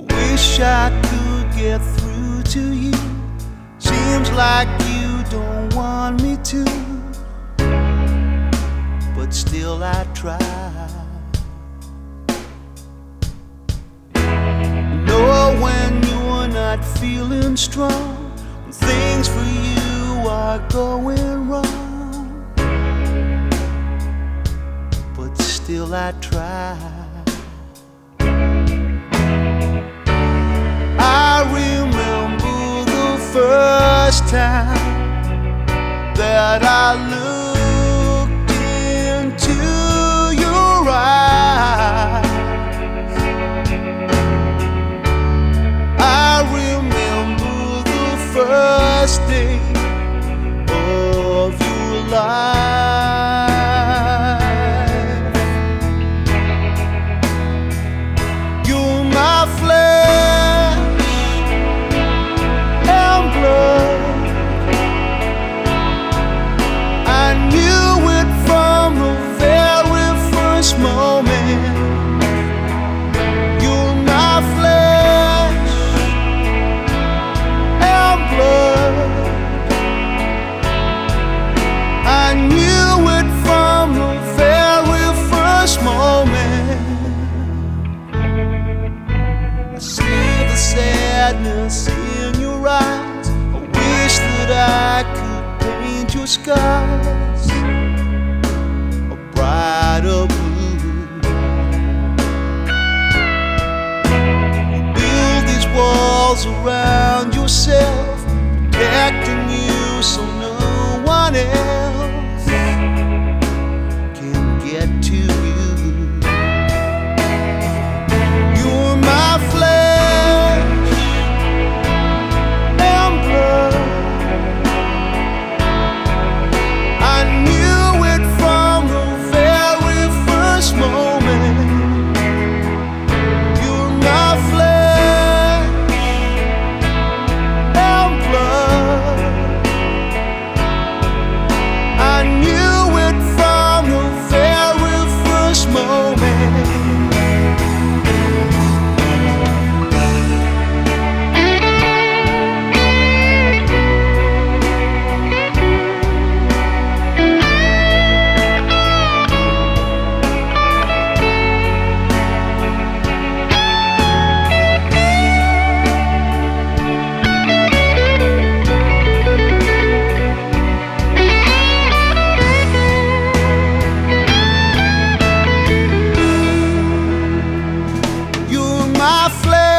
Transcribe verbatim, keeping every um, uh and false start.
Wish I could get through to you. Seems like you don't want me to, but still I try. Know when you're not feeling strong, when things for you are going wrong, but still I try. I remember the first time that I looked into your eyes. I remember the first day of your life. You're my flesh and blood. I knew it from the very first moment. You're my flesh and blood. I knew it from the very first moment. I see the sadness in your eyes. I wish that I could paint your skies a brighter blue. You build these walls around yourself, protecting you so no one else can get to you. You're my flesh and blood. I knew it from the very first moment. You're my flesh and blood. I knew it from the very first moment. You're my flesh